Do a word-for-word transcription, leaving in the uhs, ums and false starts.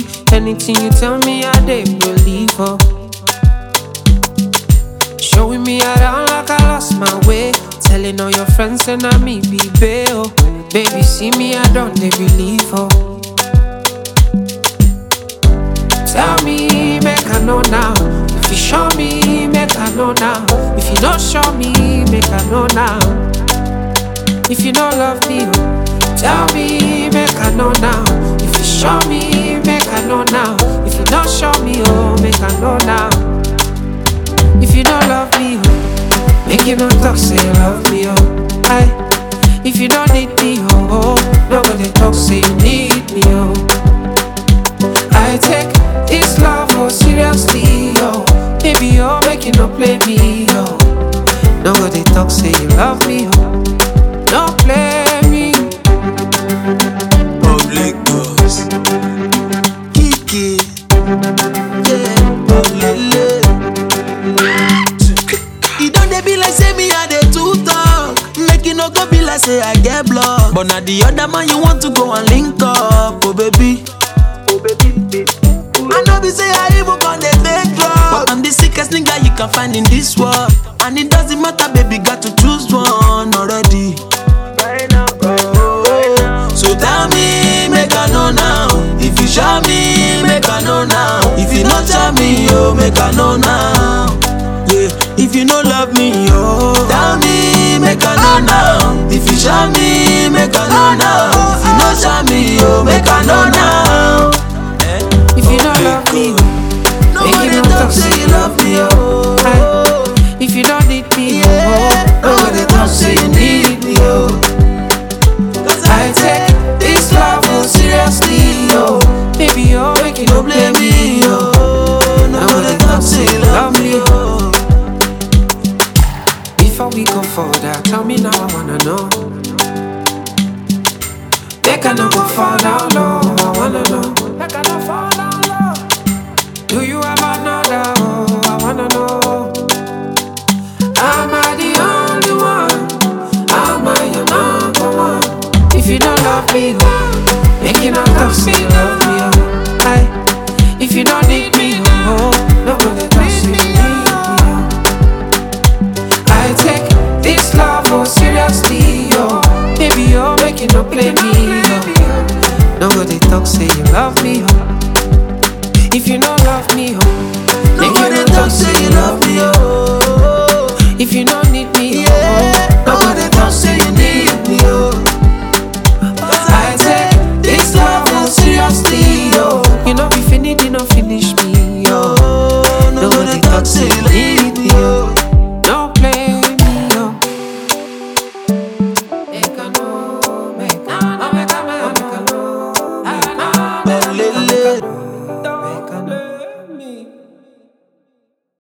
Anything you tell me, I dey believe, oh. Showing me around like I lost my way. Telling all your friends and I me be bail. Baby, see me, I don't they believe, oh. Tell me, make I know now. If you show me, make I know now. If you don't show me, make I know now. If you don't love me, oh, tell me, make I know now. If you show me, make I know now. If you don't show me, oh, make I know now. If you don't love me, oh, make you no talk, say you love me, oh. Aye. If you don't need me, oh, oh, nobody talk, say you need me, oh. I take this love, oh, seriously, oh. Baby, oh, make you no play me, oh. Nobody talk, say you love me, oh. Don't play me. Public boss Kiki, yeah, Olele. You don't dey be like say me I dey too talk. Make you no go be like say I get blocked. But now the other man you want to go and link up, oh baby, oh baby. I know be say I even gon' dey take drugs, but I'm the sickest nigga you can find in this world. And it doesn't matter, baby, got to choose one already. So tell me, make I know now. If you show me, make I know now. If you not show me, oh, make I know now. Yeah, if you no love me, oh, tell me, make I know now. If you show me, make I know now. If you not show me, oh, make I know now. If you don't love me, oh, make you no talk, say you love me, oh. Aye. If you don't need me, oh, nobody talk, say you need me, oh. I take this love, oh, seriously, oh. Baby, oh, make you no blame me, oh. Nobody talk, say you love me, oh. Before we go further, tell me now, I wanna know. They cannot go fall down low, I wanna know. They cannot fall down low. Do you have another, oh, I wanna know. Am I the only one? Am I your number one? If you don't love me, oh, make you not talk, say you love me, oh. Aye. If you don't need me, oh, nobody talk, say you need me, oh. I take this love, oh, seriously, oh. Baby, oh, make you no play me, oh. Nobody talk, say you love me, oh. If you don't love me, oh, make you no talk, say you love me, oh. If you don't need me, oh, nobody talk, say you need me, oh. I take this love, oh, seriously, oh. You know be finished, you know finish me, oh. Nobody talk, say you need me, oh. Don't play me, oh. Make I know, make I know, make I